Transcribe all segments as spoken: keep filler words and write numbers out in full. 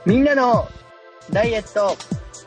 みんなのダイエット。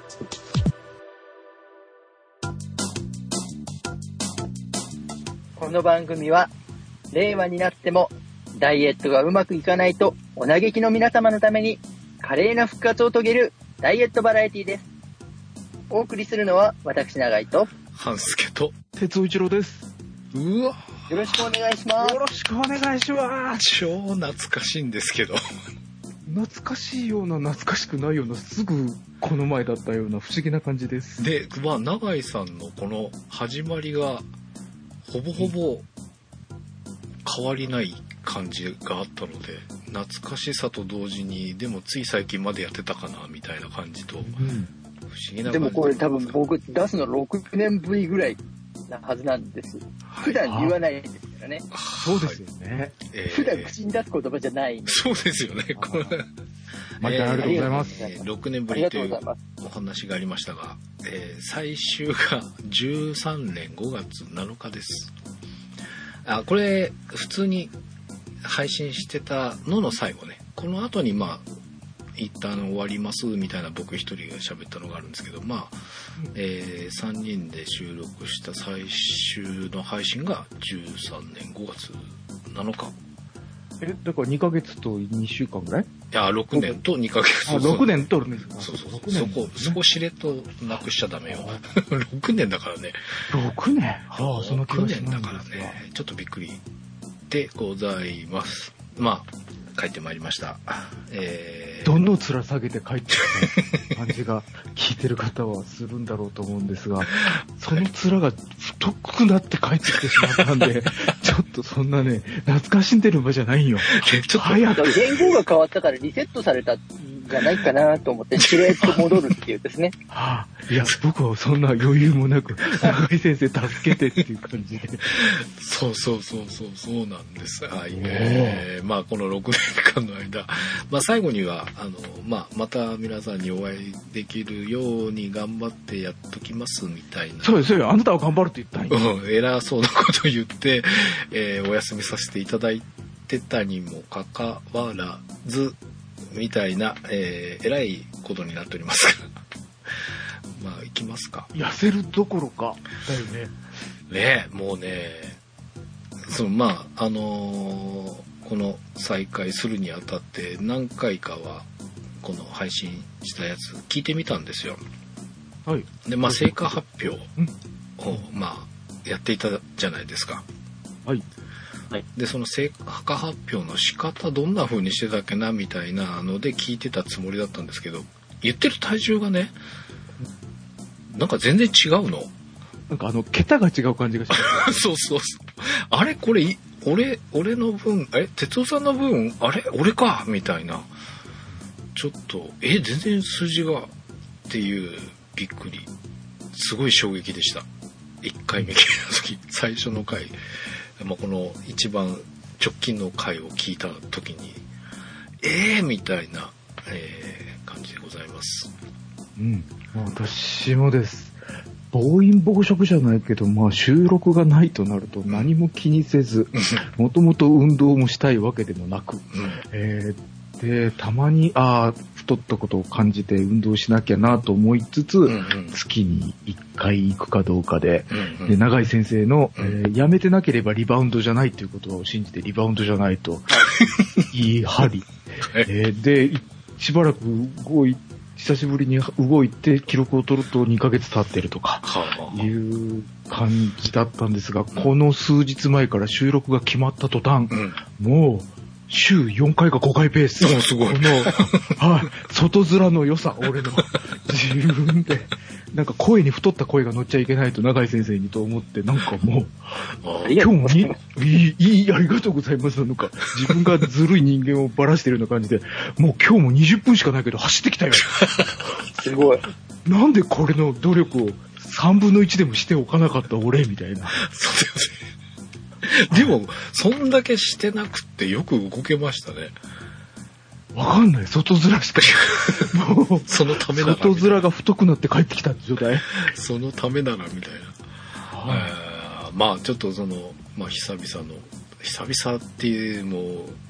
この番組は令和になってもダイエットがうまくいかないとお嘆きの皆様のために華麗な復活を遂げるダイエットバラエティです。お送りするのは私永井と半助と哲夫一郎です。 うわ、 よろしくお願いします。 よろしくお願いします。 超懐かしいんですけど懐かしいような懐かしくないような、すぐこの前だったような不思議な感じです。 で、まあ永井さんのこの始まりがほぼほぼ変わりない感じがあったので、懐かしさと同時にでもつい最近までやってたかなみたいな感じと、うん、不思議な感じ。 でもこれ多分僕出すのろくねんぶりぐらいなはずなんです。はい、普段言わないですからね。 そうですよね。 えー、普段口に出す言葉じゃない。 そうですよね。これ毎回ありがとうございます。 えー、ろくねんぶりというお話がありましたが、えー、最終がじゅうさんねんごがつなのかです。あ、これ普通に配信してたのの最後ね。この後にまあ一旦終わりますみたいな僕一人が喋ったのがあるんですけど、まあ、えー、さんにんで収録した最終の配信がじゅうさんねんごがつなのか。 え、だからにかげつとにしゅうかんぐらい？いや、ろくねんとにかげつ。 あ、ろくねんとるんですか。 そうそうそう。そこ、そこしれっとなくしちゃダメよ。ろくねんだからね。 ろくねん？はあ、その気がしないんですが。 ろくねんだからね。ちょっとびっくりでございます。まあ、帰ってまいりました。えー、 どの面下げて帰ってきた感じが聞いてる方はするんだろうと思うんですが、その面が太くなって帰ってきてしまったんで、ちょっとそんなね、懐かしんでる場じゃないよ。 ちょっと早く。言語が変わったからリセットされたんじゃないかなと思って、しれっと戻るっていうですね。 はあ、いや、僕はそんな余裕もなく、永井先生助けてっていう感じで。 そうそうそうそう、そうなんです。はい。えー、まあ、このろくねんかんの間、まあ、最後には、あの、まあ、また皆さんにお会いできるように頑張ってやっときますみたいな。 そうですよ。あなたは頑張るって言ったんよ。うん、偉そうなことを言って、えー、お休みさせていただいてたにもかかわらず、みたいな、えー、偉いことになっておりますが。まあ、行きますか。 痩せるどころか、だよね。 ねえ、もうね、その、まあ、あのー、この再開するにあたって何回かは、この配信したやつ聞いてみたんですよ。 はい。 で、まあ、成果発表を、まあ、やっていたじゃないですか。 はい。 で、その成果発表の仕方どんな風にしてたっけなみたいなので聞いてたつもりだったんですけど、言ってる体重がね、なんか全然違うの。 なんかあの、桁が違う感じがします。 そうそうそう。あれこれ、俺、俺の分、え、哲夫さんの分、あれ俺かみたいな。ちょっと、え、全然数字が、っていう、びっくり。すごい衝撃でした。いっかいめ聞いた時、最初の回。まあ、この一番直近の回を聞いた時に、えーみたいな、えー、感じでございます。 うん。私もです。暴飲暴食じゃないけど、まあ収録がないとなると何も気にせず、もともと運動もしたいわけでもなく、うん、えー、で、たまに、ああ、太ったことを感じて運動しなきゃなと思いつつ、うんうん、月にいっかい行くかどうかで、うんうん、で永井先生の、うんえー、やめてなければリバウンドじゃないという言葉を信じてリバウンドじゃないと言い張り、えー、で、しばらく動い久しぶりに動いて記録を取るとにかげつ経ってるとかいう感じだったんですが、この数日前から収録が決まった途端、うん、もう週よんかいかごかいペース。 すごい。 この、はい、外面の良さ、俺の自分で、なんか声に太った声が乗っちゃいけないと永井先生にと思って、なんかもう、今日もに、いい、いい、ありがとうございます。なんか、自分がずるい人間をばらしてるような感じで、もう今日もにじゅっぷんしかないけど走ってきたよ。 すごい。 なんでこれの努力をさんぶんのいちでもしておかなかった俺みたいな。 そうですね。でも、そんだけしてなくってよく動けましたね。 わかんない。外面しか。もう、 そのためなら。 外面が太くなって帰ってきた状態。 そのためならみたいな。はい、えー、まあちょっとその、まあ久々の、久々っていうも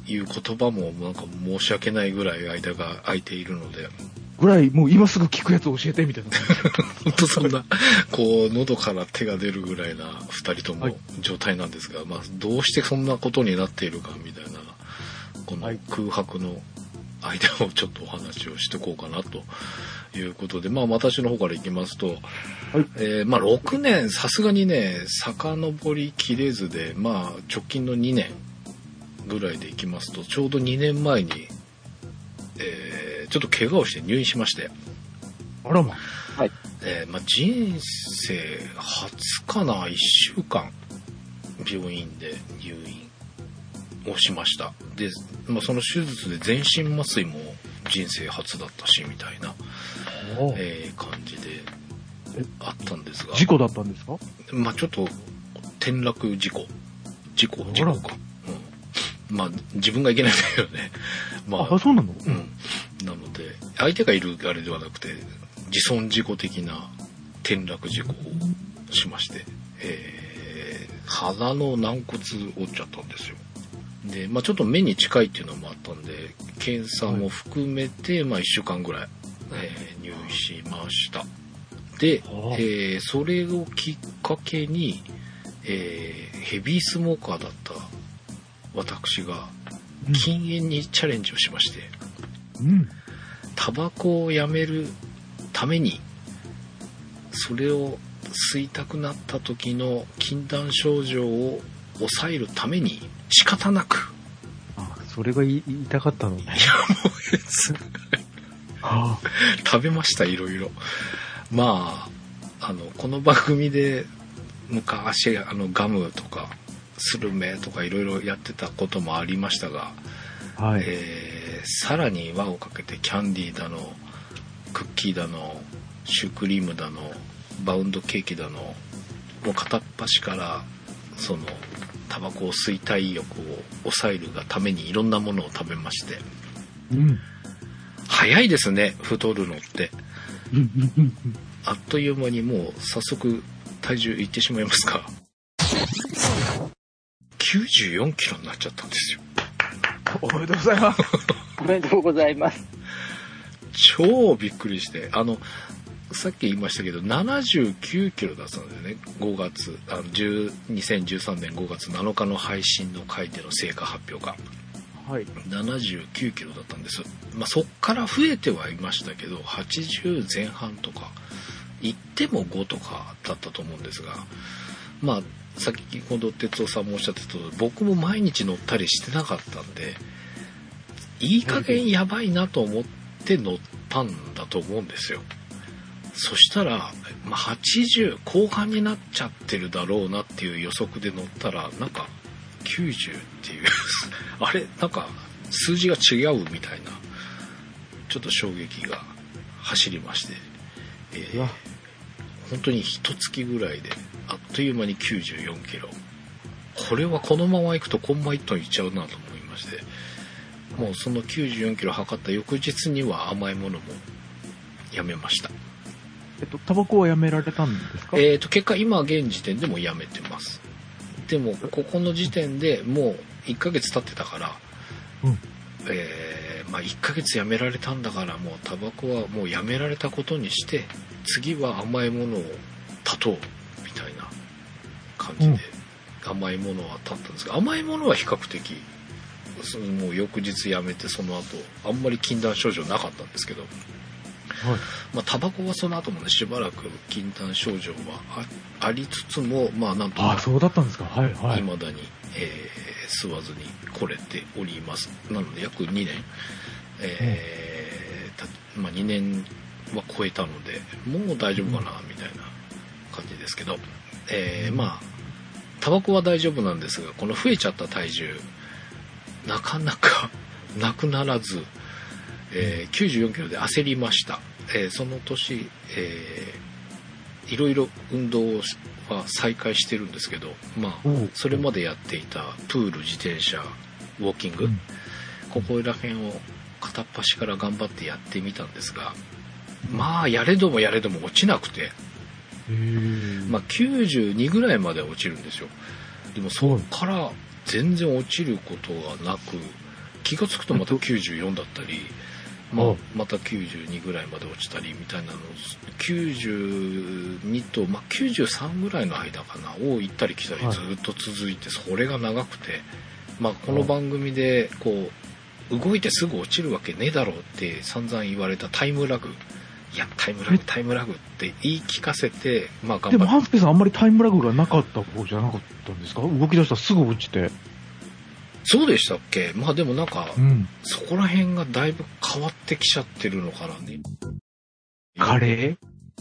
いう言葉もなんか申し訳ないぐらい間が空いているので。 ぐらい、もう今すぐ聞くやつ教えてみたいな。 本当そんな、こう、喉から手が出るぐらいな二人とも状態なんですが、はい、まあ、どうしてそんなことになっているかみたいな、この空白の間をちょっとお話をしていこうかなということで、まあ私の方からいきますと、はい、えー、まあろくねん、さすがにね、遡りきれずで、まあ直近のにねんぐらいでいきますと、ちょうどにねんまえに、えーちょっと怪我をして入院しまして。 あらま。 はい。 えー、まあ、人生初かな、いっしゅうかん病院で入院をしました。で、まあ、その手術で全身麻酔も人生初だったし、みたいな、えー、感じであったんですが。 事故だったんですか？ まあ、ちょっと転落事故。事故、事故か。うん。まあ、自分がいけないんだけどね。まあ、 あ、そうなの？ うん。なので相手がいるあれではなくて自損事故的な転落事故をしまして、えー、鼻の軟骨折っちゃったんですよ。で、まあ、ちょっと目に近いっていうのもあったんで検査も含めて、まあ、いっしゅうかんぐらい、えー、入院しました。で、えー、それをきっかけに、えー、ヘビースモーカーだった私が禁煙にチャレンジをしまして、 うん、 タバコをやめるためにそれを吸いたくなった時の禁断症状を抑えるために仕方なく、 あ、それが言いたかったのね。いやもうです食べました、いろいろ。まああのこの番組で昔あのガムとかスルメとかいろいろやってたこともありましたが、はい、えーさらに輪をかけてキャンディーだのクッキーだのシュークリームだのバウンドケーキだのもう片っ端からそのタバコを吸いたい欲を抑えるがためにいろんなものを食べまして、うん、早いですね太るのってあっという間にもう早速体重いってしまいますか。きゅうじゅうよんキロになっちゃったんですよ。 おめでとうございます。 おめでとうございます。 超びっくりして、あのさっき言いましたけどななじゅうきゅうキロだったんですよね。ごがつあのにせんじゅうさんねんごがつなのかの配信の回での成果発表が、はい、ななじゅうきゅうキロだったんです。まあ、そっから増えてはいましたけどはちじゅうぜん半とかいってもごとかだったと思うんですが、まあ先ほど哲夫さんもおっしゃってたとおり僕も毎日乗ったりしてなかったんでいい加減やばいなと思って乗ったんだと思うんですよ。そしたら、まあ、はちじゅう後半になっちゃってるだろうなっていう予測で乗ったらなんかきゅうじゅうっていうあれなんか数字が違うみたいなちょっと衝撃が走りまして、えー、本当に一月ぐらいであっという間にきゅうじゅうよんキロ。これはこのまま行くとコンマいっトンいっちゃうなと思いまして、もうそのきゅうじゅうよんキロ測った翌日には甘いものもやめました。 えっとタバコはやめられたんですか？ えっと結果今現時点でもやめてます。でもここの時点でもういっかげつ経ってたから、うん、えー、まあいっかげつやめられたんだからもうタバコはもうやめられたことにして次は甘いものを断とうみたいな感じで、うん、甘いものは断ったんですが、甘いものは比較的もう翌日やめてその後あんまり禁断症状なかったんですけど、はい、まあタバコはその後もねしばらく禁断症状は あ, ありつつもまあなんとかそうだったんですか、はいはい、 未だに、えー、吸わずに来れております。なので約にねん、えーうんまあ、にねんは超えたのでもう大丈夫かなみたいな感じですけど、えー、まあタバコは大丈夫なんですがこの増えちゃった体重なかなかなくならず、えー、きゅうじゅうよんキロで焦りました。えー、その年、えー、いろいろ運動は再開してるんですけど、まあそれまでやっていたプール、自転車、ウォーキング、うん、ここら辺を片っ端から頑張ってやってみたんですが、まあやれどもやれども落ちなくて、まあきゅうじゅうにぐらいまで落ちるんですよ。でもそこから全然落ちることがなく、 気がつくとまたきゅうじゅうよんだったり、まあ、またきゅうじゅうにぐらいまで落ちたりみたいなのをきゅうじゅうにと、まあ、きゅうじゅうさんぐらいの間かなを行ったり来たりずっと続いて、それが長くて、まあ、この番組でこう動いてすぐ落ちるわけねえだろうって散々言われたタイムラグ、いやタイムラグタイムラグって言い聞かせて、まあ、頑張って。でも半助さんあんまりタイムラグがなかった方じゃなかったんですか？動き出したらすぐ落ちて。 そうでしたっけ？まあでもなんか、うん、そこら辺がだいぶ変わってきちゃってるのかなね。 カレー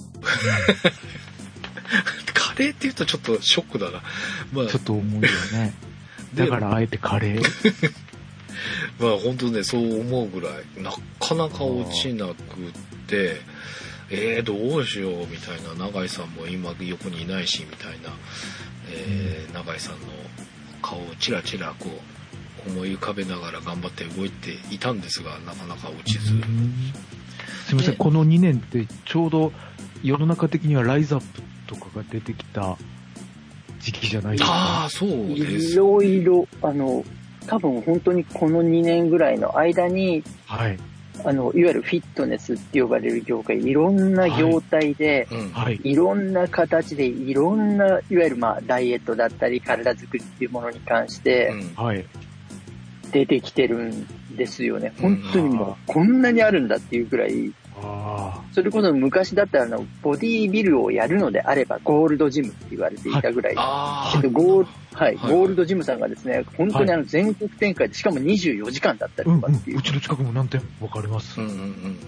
カレーって言うとちょっとショックだな。 まあ、ちょっと重いよね。だからあえてカレーまあ本当ね、そう思うぐらい、なかなか落ちなくて、えーどうしようみたいな、永井さんも今横にいないしみたいな、えー、永井さんの顔をチラチラこう、思い浮かべながら頑張って動いていたんですが、なかなか落ちず。 すみません、このにねんってちょうど世の中的にはライズアップとかが出てきた時期じゃないですか。 ああ、そうです。 いろいろ、あの、多分本当にこのにねんぐらいの間に、 はい。 あの、いわゆるフィットネスって呼ばれる業界、いろんな業態で、 はいうん、 いろんな形で、いろんな、いわゆるまあ、ダイエットだったり、体作りっていうものに関して、 うん、はい。 出てきてるんですよね。本当にもうこんなにあるんだっていうくらい、 あそれこそ昔だったらあのボディービルをやるのであればゴールドジムって言われていたぐらい、 はい、えっとゴールはい、はい、ゴールドジムさんがですね、本当にあの全国展開でしかもにじゅうよじかんだったりとかっていう、 うんうん、うちの近くも何点わかります、 うんうんうん、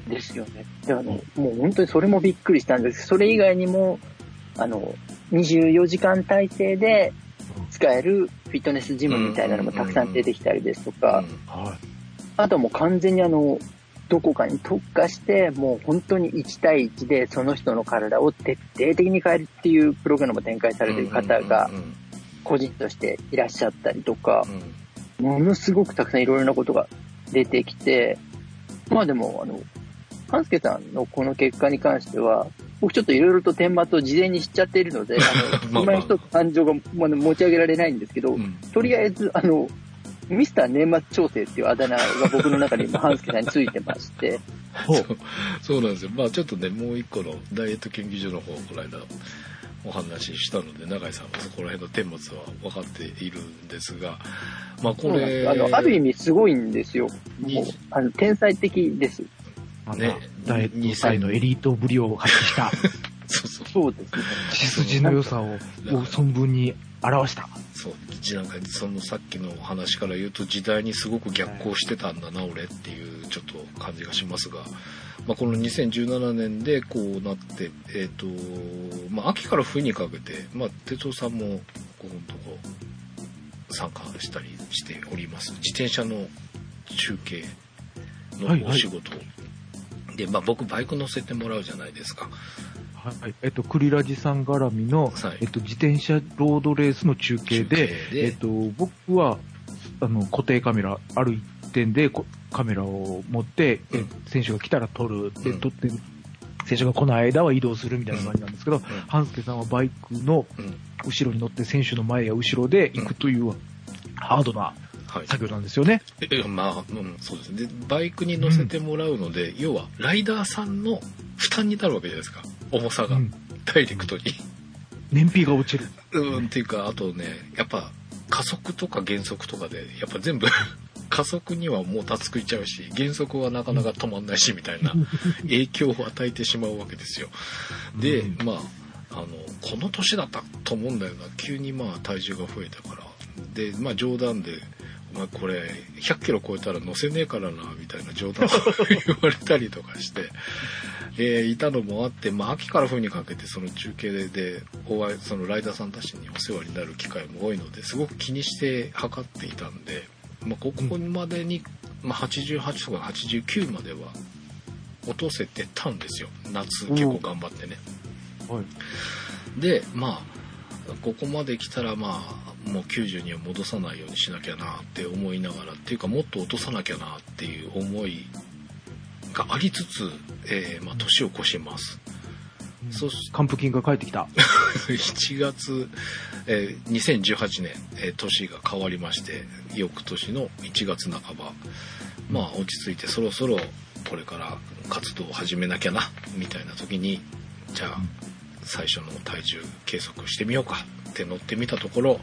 ですよね。であのもう本当にそれもびっくりしたんです。それ以外にもあのにじゅうよじかん体制で使えるフィットネスジムみたいなのもたくさん出てきたりですとか、あとはもう完全にあのどこかに特化してもう本当にいち対いちでその人の体を徹底的に変えるっていうプログラムを展開されている方が個人としていらっしゃったりとか、ものすごくたくさんいろいろなことが出てきて、まあでもあの半助さんのこの結果に関しては僕ちょっといろいろと顛末を事前に知っちゃっているので、あの今一つ感情が持ち上げられないんですけど、うん、とりあえずあのミスター年末調整っていうあだ名が僕の中に今半助さんについてましてそうそうなんですよ。まあちょっとね、もう一個のダイエット研究所の方をこの間お話ししたので、永井さんはそこら辺の顛末は分かっているんですが、まあこれあのある意味すごいんですよ。もうあの天才的です。 ね、ダイエット界のエリートぶりを発揮したそうそうそうですね。 血筋の良さを存分に表した。 そうなんかそのさっきの話から言うと時代にすごく逆行してたんだな俺っていうちょっと感じがしますが、まあ、このにせんじゅうななねんでこうなってえっとまあ秋から冬にかけてまあ哲夫さんもここのとこ参加したりしております。自転車の中継のお仕事を、はいはい、でまあ僕バイク乗せてもらうじゃないですか。 はい、えっと、クリラジさん絡みの、はい、えっと、自転車ロードレースの中継で、中継でえっと、僕は、あの、固定カメラ、ある一点でカメラを持って、うん、選手が来たら撮る、で、うん、撮って、選手が来ない間は移動するみたいな感じなんですけど、うん、半助さんはバイクの後ろに乗って選手の前や後ろで行くという、うん、ハードな作業なんですよね。 はい、えまあ、うん、そうですね。で、バイクに乗せてもらうので、うん、要は、ライダーさんの負担になるわけじゃないですか。重さが、うん、ダイレクトに燃費が落ちるうんっていうか、あとねやっぱ加速とか減速とかでやっぱ全部加速にはもたついちゃうし減速はなかなか止まんないしみたいな影響を与えてしまうわけですよ。で、うん、まああのこの年だったと思うんだよな、急にまあ体重が増えたから、でまあ冗談でお前これひゃっキロ超えたら乗せねえからなみたいな冗談を言われたりとかしてえー、いたのもあって、まあ、秋から冬にかけてその中継ででお会いそのライダーさんたちにお世話になる機会も多いのですごく気にして測っていたんで、まあ、ここまでに、まあ、はちじゅうはちとかはちじゅうきゅうまでは落とせてたんですよ、夏結構頑張ってね、 うんはい、 でまあここまで来たらまあもうきゅうじゅうには戻さないようにしなきゃなって思いながらっていうかもっと落とさなきゃなっていう思いがありつつ、えー、まあ年を越します。 うん、そし還付金が返ってきた。 しちがつえー、にせんじゅうはちねん、えー、年が変わりまして、翌年のいちがつなかば、まあ落ち着いてそろそろこれから活動を始めなきゃなみたいな時に、じゃあ最初の体重計測してみようかって乗ってみたところ、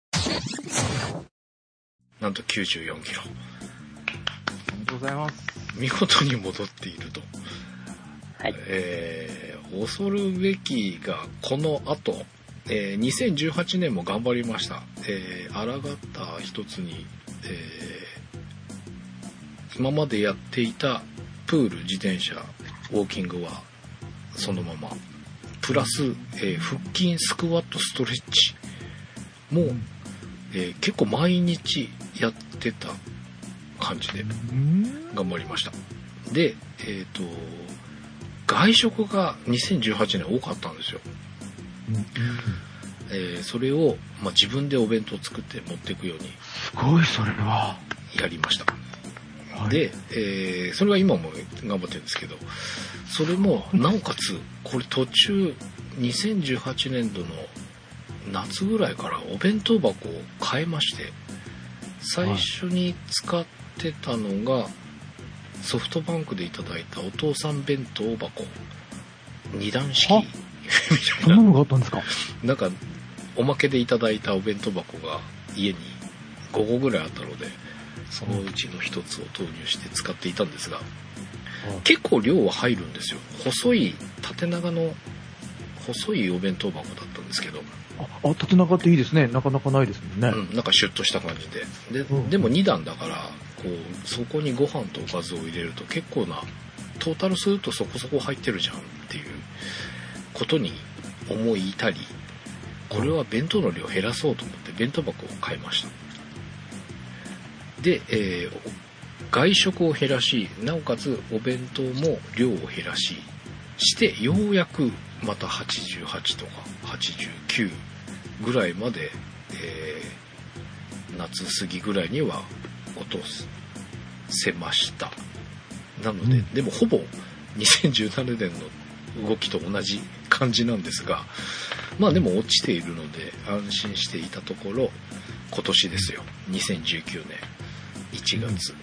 なんときゅうじゅうよんキロ。 ありがとうございます。 見事に戻っていると。 はい。 えー、恐るべきがこの後、えー、にせんじゅうはちねんも頑張りました。えー、抗った一つに、えー、今までやっていたプール、自転車、ウォーキングはそのまま。プラス、えー、腹筋、スクワット、ストレッチも、うんえー、結構毎日やってた感じで頑張りました。で、えっと、外食がにせんじゅうはちねん多かったんですよ。うんえー、それを、まあ、自分でお弁当作って持っていくようにすごいそれはやりました。はい、で、えー、それは今も頑張ってるんですけど、それもなおかつこれ途中にせんじゅうはちねんどの夏ぐらいからお弁当箱を変えまして、最初に使ってたのがソフトバンクでいただいたお父さん弁当箱に段式みたいな。 そんなのがあったんですか？ なんかおまけでいただいたお弁当箱が家にごこぐらいあったので、そのうちのひとつを投入して使っていたんですが、結構量は入るんですよ。細い縦長の細いお弁当箱だったんですけど、 あ、あ縦長っていいですね。なかなかないですもんね。 うん、なんかシュッとした感じで、で、うん、でもに段だからこうそこにご飯とおかずを入れると結構なトータルするとそこそこ入ってるじゃんっていうことに思い至り、これは弁当の量を減らそうと思って弁当箱を変えました。で、えー、外食を減らし、なおかつお弁当も量を減らししてようやくまたはちじゅうはちとかはちじゅうきゅうぐらいまで、えー、夏過ぎぐらいには落とせました。なので、うん、でもほぼにせんじゅうななねんの動きと同じ感じなんですが、まあでも落ちているので安心していたところ、今年ですよ、にせんじゅうきゅうねんいちがつ、うん、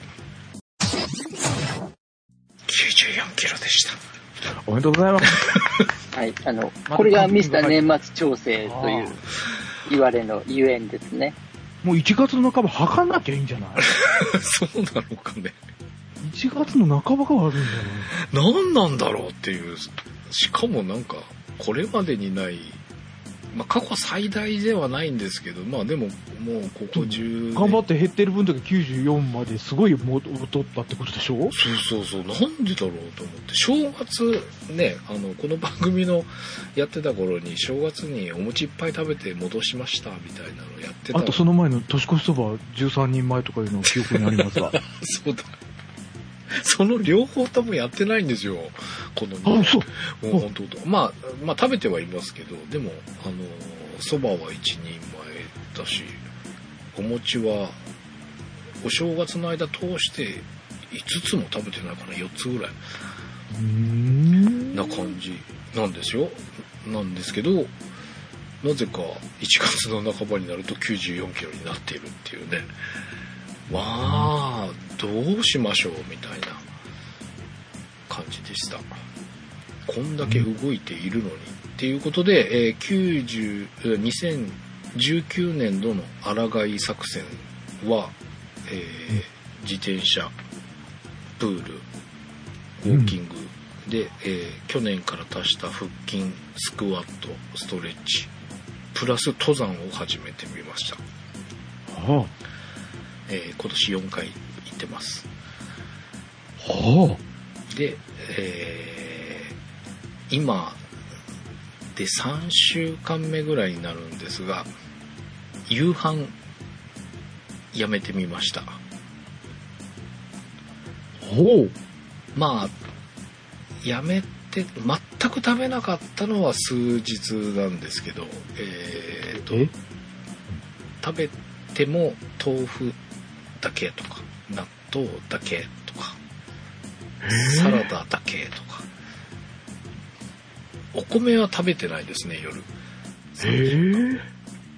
きゅうじゅうよんキロでした。 おめでとうございます。 はい、あの、これがミスター年末調整という言われのゆえんですね。 もういちがつの半ば測んなきゃいいんじゃない？ そうなのかね。 いちがつの半ばが悪いんじゃない？ 何なんだろうっていう。しかもなんかこれまでにない、まあ、過去最大ではないんですけど、まあでももうここじゅうねん頑張って減ってる分だけきゅうじゅうよんまですごい戻ったってことでしょ？ そうそうそう。なんでだろうと思って、正月ね、あのこの番組のやってた頃に正月にお餅いっぱい食べて戻しましたみたいなのやってた。 あとその前の年越しそばじゅうさんにんまえとかいうの記憶にありますがそうだ、その両方ともやってないんですよ、このね。あ、そう。 もう本当。まあまあ食べてはいますけど、でもあのそばはいちにんまえだし、お餅はお正月の間通していつつも食べてないかな、よっつぐらいな感じなんですよ。なんですけど、なぜかいちがつの半ばになるときゅうじゅうよんキロになっているっていうね。わあ、どうしましょうみたいな感じでした。こんだけ動いているのにっていうことで、えー、きゅうじゅう、にせんじゅうきゅうねん度の抗い作戦は、えー、自転車、プール、ウォーキングで、うんえー、去年から足した腹筋、スクワット、ストレッチ、プラス登山を始めてみました。 はあえー、今年よんかい行ってます。 はあ、で、えー、今でさんしゅうかんめぐらいになるんですが、夕飯やめてみました。 ほう。 まあやめて全く食べなかったのは数日なんですけど、えーとえ食べても豆腐だけとか納豆だけとかサラダだけとか、お米は食べてないですね、夜。 へえ。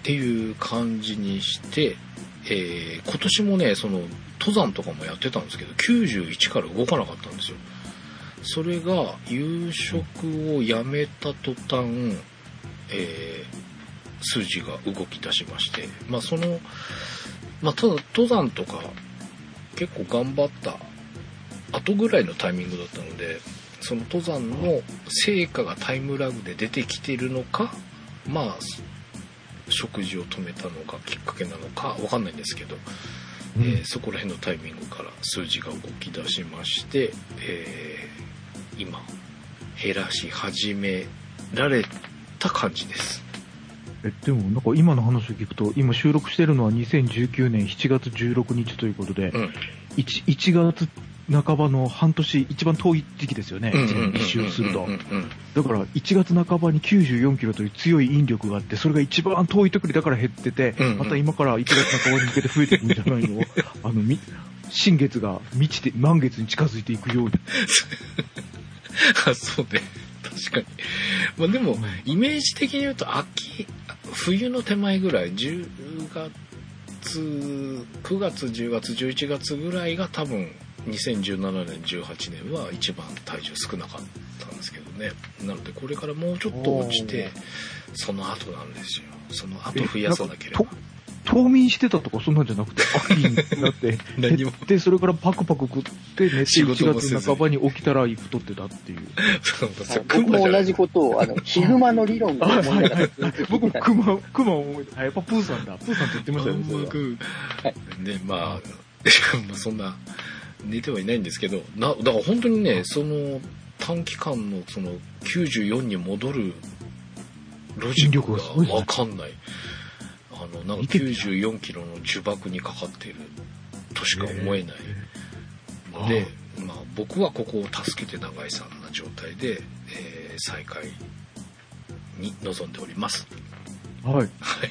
っていう感じにして、えー、今年もねその登山とかもやってたんですけどきゅうじゅういちから動かなかったんですよ。それが夕食をやめた途端、えー、数字が動き出しまして、まあそのまあただ登山とか結構頑張った後ぐらいのタイミングだったので、その登山の成果がタイムラグで出てきているのか、まあ食事を止めたのがきっかけなのかわかんないんですけど、うん、えー、そこら辺のタイミングから数字が動き出しまして、えー、今減らし始められた感じです。 えでもなんか今の話を聞くと、今収録してるのはにせんじゅうきゅうねんしちがつじゅうろくにちということで、うん、1, いちがつなかばの半年一番遠い時期ですよね。いちねん一周すると。だからいちがつなかばにきゅうじゅうよんキロという強い引力があって、それが一番遠い時にだから減ってて、うんうん、また今からいちがつなかばに向けて増えていくんじゃないのあのみ新月が満ちて満月に近づいていくように。 あ、そうね。確かに。まあでも、うん、イメージ的に言うと秋冬の手前ぐらい、じゅうがつくがつじゅうがつじゅういちがつぐらいが多分にせんじゅうななねんじゅうはちねんは一番体重少なかったんですけどね。なのでこれからもうちょっと落ちてその後なんですよ。その後増やさなければ。 冬眠してたとかそんなんじゃなくて、秋になって何もでそれからパクパク食って寝ていちがつなかばに起きたら太ってたっていう。 僕も同じことをあのヒグマの理論が思いながら僕もクマクマを思い出した。やっぱプーさんだ。プーさんって言ってましたよね。 はい、ねまあそんな寝てはいないんですけど、なだから本当にねその短期間のそのきゅうじゅうよんに戻るロジックが分かんない。あのなんかきゅうじゅうよんキロの呪縛にかかっているとしか思えないので、えー、まあ、僕はここを助けて永井さんな状態で、えー、再開に臨んでおります。 はい。 はい。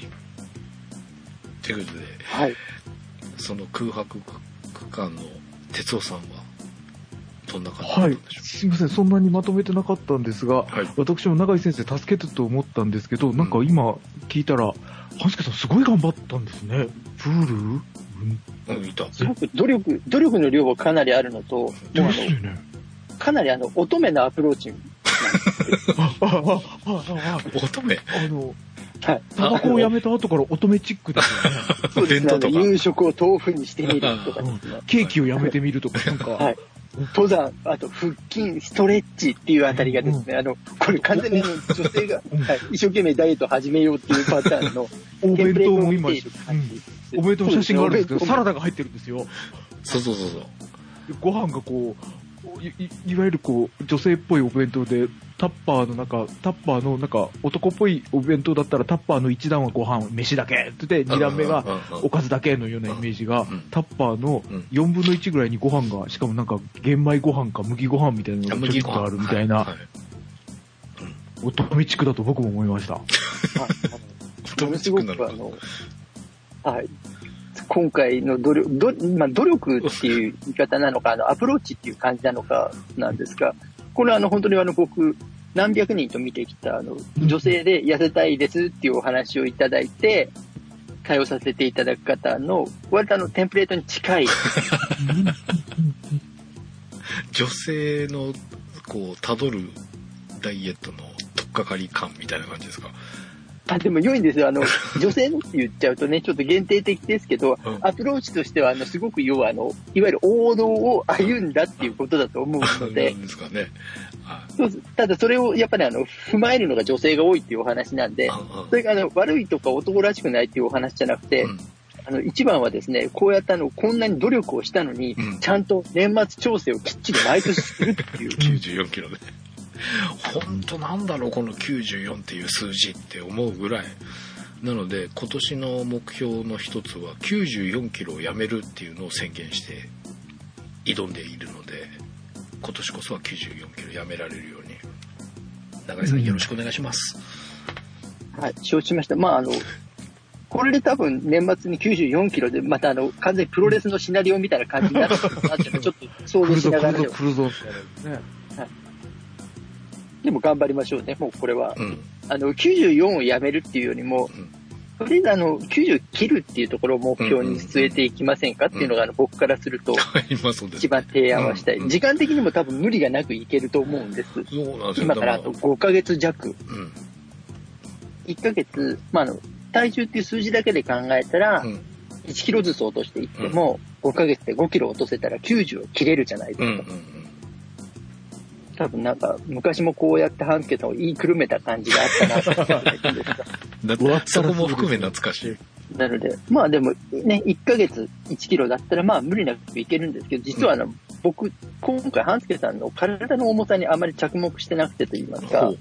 ということで、 はい、 その空白区間の哲夫さんはどんな感じだったんでしょうか。はい、 すみません、そんなにまとめてなかったんですが、はい、私も永井先生助けてと思ったんですけど、なんか今聞いたら、半助さんすごい頑張ったんですね。プール、うん、 うん、いた。 すごく努力、努力の量はかなりあるのと、 ですよね。 かなりあの、乙女のアプローチなんですよ。 あ、あ、あ、あ、 乙女あの、はい。タバコをやめた後から乙女チックですよね。 そうですね。夕食を豆腐にしてみるとか、ね、 ケーキをやめてみるとか、なんか。はい。 登山、あと腹筋、ストレッチっていうあたりがですね、うん、あの、これ完全に女性が、はい、一生懸命ダイエットを始めようっていうパターンのお弁当も今、うん、お弁当の写真があるんですけど、サラダが入ってるんですよ。 そうそうそうそう。 ご飯がこう、い, い, いわゆるこう、女性っぽいお弁当で、タッパーの中、タッパーの中、男っぽいお弁当だったらタッパーの一段はご飯、飯だけって言って、二段目がおかずだけのようなイメージが、タッパーのよんぶんのいちぐらいにご飯が、しかもなんか玄米ご飯か麦ご飯みたいなのがちょっとあるみたいな、乙女地区だと僕も思いました。 ものすごくあの、はい。今回の努力、どまあ、努力っていう言い方なのか、あのアプローチっていう感じなのかなんですが、これはあの本当にあの僕何百人と見てきたあの女性で痩せたいですっていうお話をいただいて対応させていただく方の割とあのテンプレートに近い女性のこうたどるダイエットの取っかかり感みたいな感じですか。 あ、でも良いんですよ。あの、女性のって言っちゃうとね、ちょっと限定的ですけど、うん、アプローチとしては、あの、すごく要は、あの、いわゆる王道を歩んだっていうことだと思うので。 なんですかね。 そうです。ただそれを、やっぱりあの、踏まえるのが女性が多いっていうお話なんで、それがあの、悪いとか男らしくないっていうお話じゃなくて、うん、あの、一番はですね、こうやってあの、こんなに努力をしたのに、うん、ちゃんと年末調整をきっちり毎年するっていう。 きゅうじゅうよんキロで。本当なんだろうこのきゅうじゅうよんっていう数字って思うぐらいなので、今年の目標の一つはきゅうじゅうよんキロをやめるっていうのを宣言して挑んでいるので、今年こそはきゅうじゅうよんキロやめられるように永井さんよろしくお願いします。 うん、はい、承知しました。まああのこれで多分年末にきゅうじゅうよんキロでまたあの完全にプロレスのシナリオみたいな感じになるのかなってちょっと想像しながらでも来るぞ来るぞね。はい。 でも頑張りましょうね。もうこれは、うん、あのきゅうじゅうよんをやめるっていうよりも、うん、 とりあえずあの、きゅうじゅう切るっていうところを目標に据えていきませんかっていうのが、あの、僕からすると、一番提案はしたい。時間的にも多分無理がなくいけると思うんです。 そうなんですよ。 今からあとごかげつ弱。うん。いっかげつ、まあ、あの、体重っていう数字だけで考えたら、うん、いちキロずつ落としていっても、うん、ごかげつでごキロ落とせたらきゅうじゅうを切れるじゃないですか。うんうんうん、多分なんか、昔もこうやって半助さんを言いくるめた感じがあったなと思ってですか。 そこも含め懐かしい。 なので、まあでもね、いっかげついちキロだったらまあ無理なくいけるんですけど、実はあの、うん、僕、今回半助さんの体の重さにあまり着目してなくてと言いますか、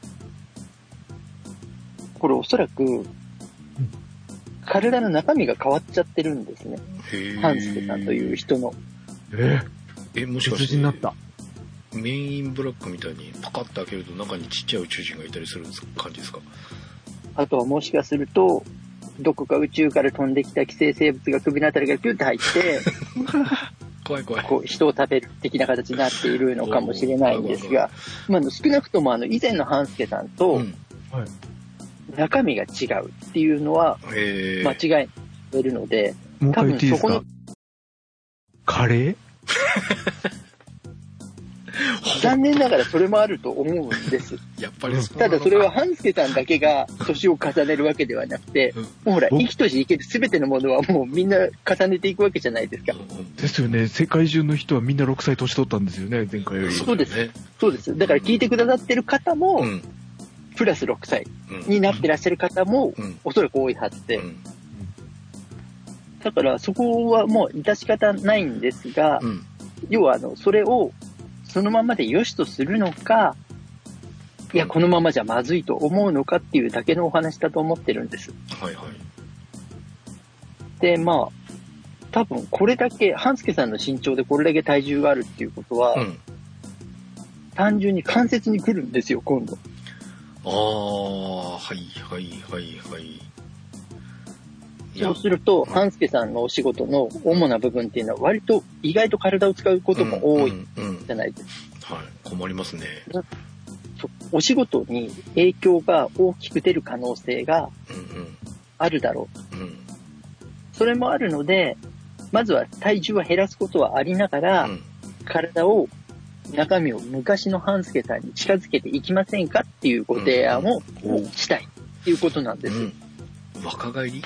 これおそらく、体の中身が変わっちゃってるんですね。半助さんという人の。 えー、え、もしかして。 になった。 メインブラックみたいにパカッと開けると中にちっちゃい宇宙人がいたりする感じですか？ あとはもしかすると、どこか宇宙から飛んできた寄生生物が首のあたりがピュッと入って、 怖い怖い。 こう人を食べる的な形になっているのかもしれないんですが、まあ、少なくともあの以前の半助さんと中身が違うっていうのは間違いえるので、 多分そこのカレー残念ながらそれもあると思うんです。 やっぱりただそれは半助さんだけが年を重ねるわけではなくて、うん、もうほら生きとし生ける全てのものはもうみんな重ねていくわけじゃないですか。 ですよね。世界中の人はみんなろくさい年取ったんですよね、前回より。 そうです。そうです。だから聞いてくださってる方も、うん、プラスろくさいになってらっしゃる方も、うん、おそらく多いはずで、うん、だからそこはもう致し方ないんですが、うん、要はあのそれをそのままで良しとするのか、いやこのままじゃまずいと思うのかっていうだけのお話だと思ってるんです。 はいはい。 でまあ多分これだけ半助さんの身長でこれだけ体重があるっていうことは、うん、単純に関節に来るんですよ今度。 ああはいはいはいはい。 そうすると、半助さんのお仕事の主な部分っていうのは割と意外と体を使うことも多いじゃないですか。うんうんうん、はい、困りますね。 お仕事に影響が大きく出る可能性があるだろう、うんうん。それもあるので、まずは体重は減らすことはありながら、うん、体を、中身を昔の半助さんに近づけていきませんかっていうご提案をしたいっていうことなんです。うんうん、若返り？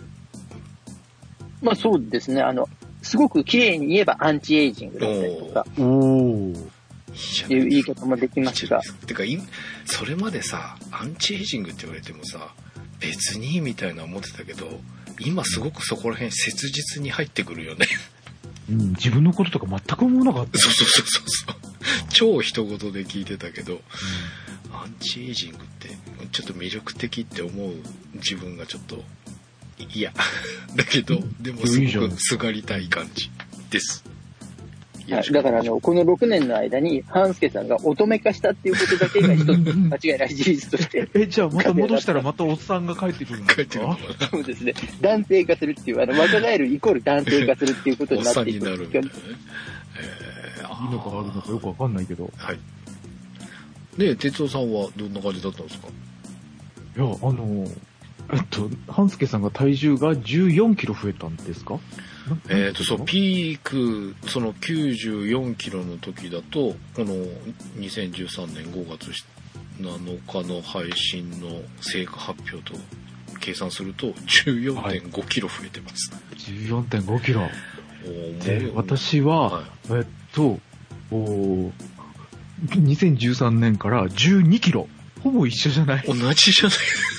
まあそうですね。あの、すごく綺麗に言えばアンチエイジングだったりとか、 おーっていう言い方もできますが。 てか、それまでさ、アンチエイジングって言われてもさ、別にみたいな思ってたけど、今すごくそこら辺切実に入ってくるよね。 うん、自分のこととか全く思わなかった。 そうそうそうそう。超人事で聞いてたけど、うん、アンチエイジングってちょっと魅力的って思う自分がちょっと、いやだけど、でもすごくすがりたい感じです。 はい、だからあのこのろくねんの間に半助さんが乙女化したっていうことだけが一つ間違いない事実としてえじゃあまた戻したらまたおっさんが帰ってくるんですか？ そうですね。男性化するっていうあの若返るイコール男性化するっていうことになっていくんですけど、ねえー、いいのか悪いのかよくわかんないけど。 はい。で哲夫さんはどんな感じだったんですか？ いやあのえっと半助さんが体重がじゅうよんキロ増えたんですか？ えっとそうピークそのきゅうじゅうよんキロの時だとこのにせんじゅうさんねんごがつなのかの配信の成果発表と計算すると じゅうよんてんごキロ増えてます、はい、 じゅうよんてんごキロで私は、はい、えっとおにせんじゅうさんねんからじゅうにキロほぼ一緒じゃない？ 同じじゃない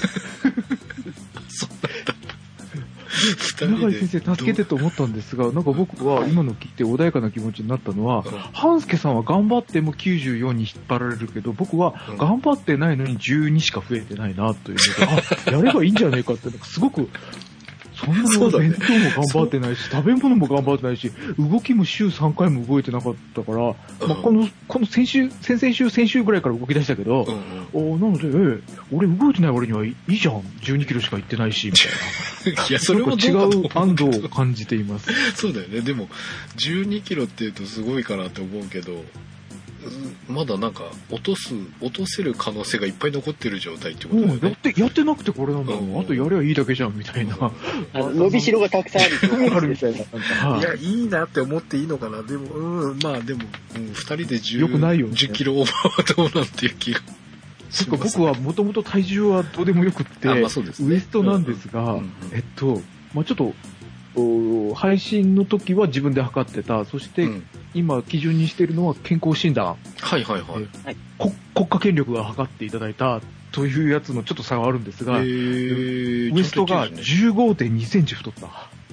そうなんだ。 永井先生助けてと思ったんですが、なんか僕は今の聞いて穏やかな気持ちになったのは、半助さんは頑張ってもきゅうじゅうよんに引っ張られるけど、僕は頑張ってないのにじゅうにしか増えてないなというので、あ、やればいいんじゃねえかって、なんかすごく、そんなの弁当も頑張ってないし、食べ物も頑張ってないし、動きも週さんかいも動いてなかったから、まあ、この、この先週、先々週、先週ぐらいから動き出したけど、うんうん、おなので、ええ、俺動いてない割にはいいじゃん。じゅうにキロしか行ってないし、みたいな。 いや、それも違う安堵を感じています。 そうだよね。でも、じゅうにキロって言うとすごいかなって思うけど、 まだなんか落とす落とせる可能性がいっぱい残ってる状態ってことだよね。 やってやってなくてこれなんだもん、 うん、 あとやればいいだけじゃんみたいな、 あの伸びしろがたくさんあるあるみたいな、なんかいやいいなって思っていいのかな。でもうんまあでも、うん、ふたりでじゅう、 よくないよね、 じゅっキロオーバーはどうなんていう気がします、ね、 僕はもともと体重はどうでもよくって、まあそうですね、ウエストなんですが、うんうん、えっと、まあ、ちょっと配信の時は自分で測ってた。そして、うん、今基準にしているのは健康診断。 はいはいはい。 え国家権力が測っていただいたというやつのちょっと差があるんですが、ウエストが じゅうごてんにセンチ太った。